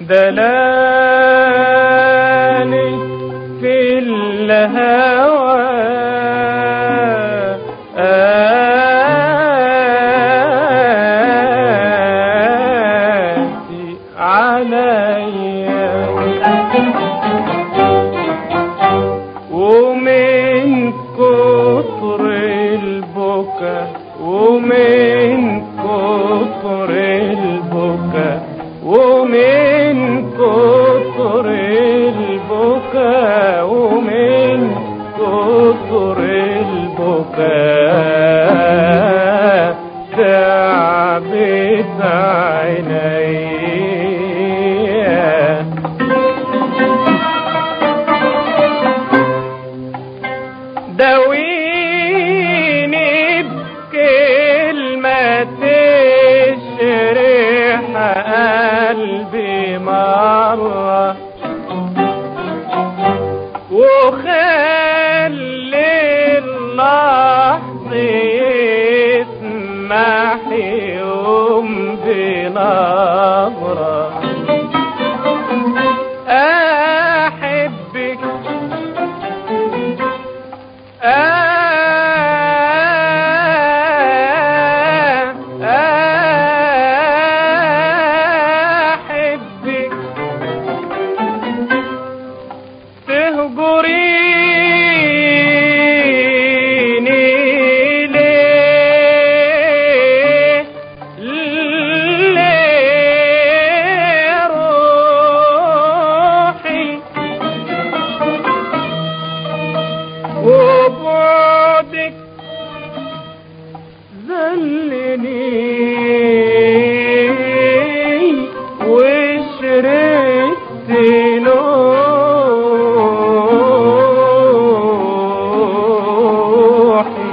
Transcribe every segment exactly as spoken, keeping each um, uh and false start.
دلالي في الهوى آتي عليا ومن كتر البكا ومن كتر البكا ومن كتر البكا ومن كتر البكا تعبت عيني داويني بكلمة تشرح قلبي مرة وخلي اللحظ يسمح يوم بنظرة أحبك أحبك تهجريني ليه ليه روحي وبعدك ذلني وشرقت نوحي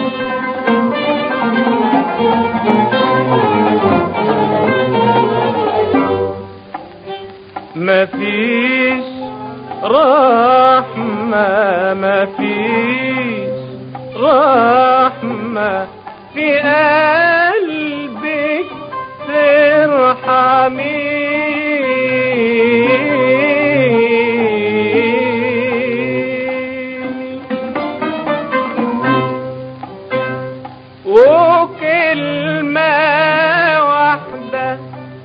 مفيش رحمة مفيش رحمة في قلبك ترحميني وكلمة واحدة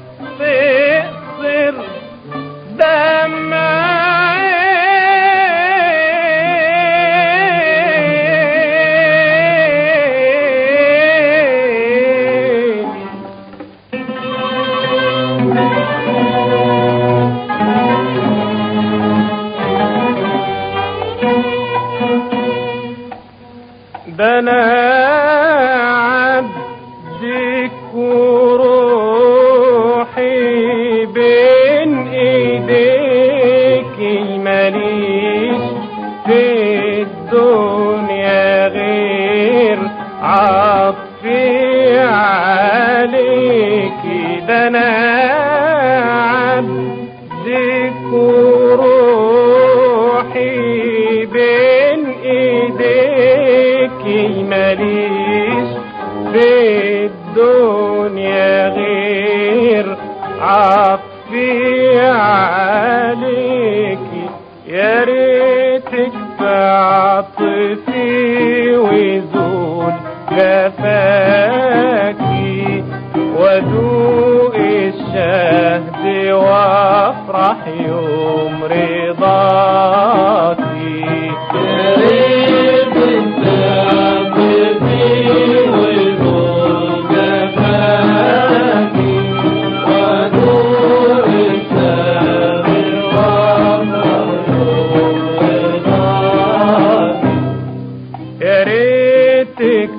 تقصر ده أنا عبدك وروحي بين ايديكي ماليش في الدنيا غير عطفي عليكي ده أنا عبدك وروحي بين ايديكي ماليش في الدنيا غير عطفي عليكي يا ريتك تعطفي ويزول جفاكي وادوق الشهد وافرح يوم رضاكي يا ريتك تعطفي ويزول جفاكي وادوق الشهد وافرح يوم رضاكي يا ريتك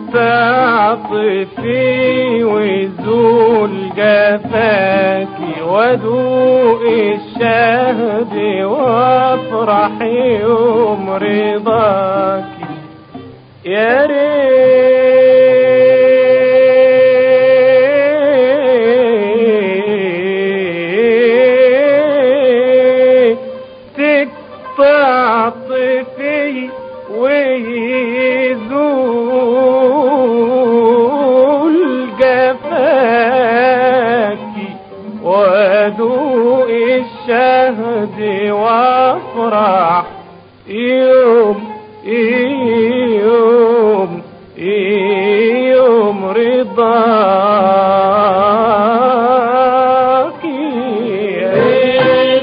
تعطفي ويزول جفاكي وادوق الشهد وافرح يوم رضاكي يا ريتك تعطفي ويزول جفاكي وادوق الشهد وافرح يوم يوم يوم رضاك عيد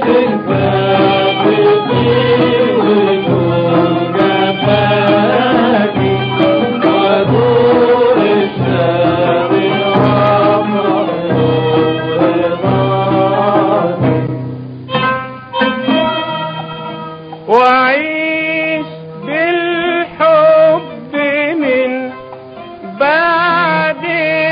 الفاتحين ونور جفاك ودور الشام وعيش بالحب من بعد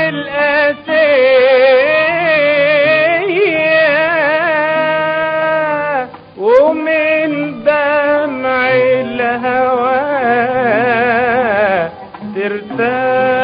الأسية ومن دمع الهوى ترتاح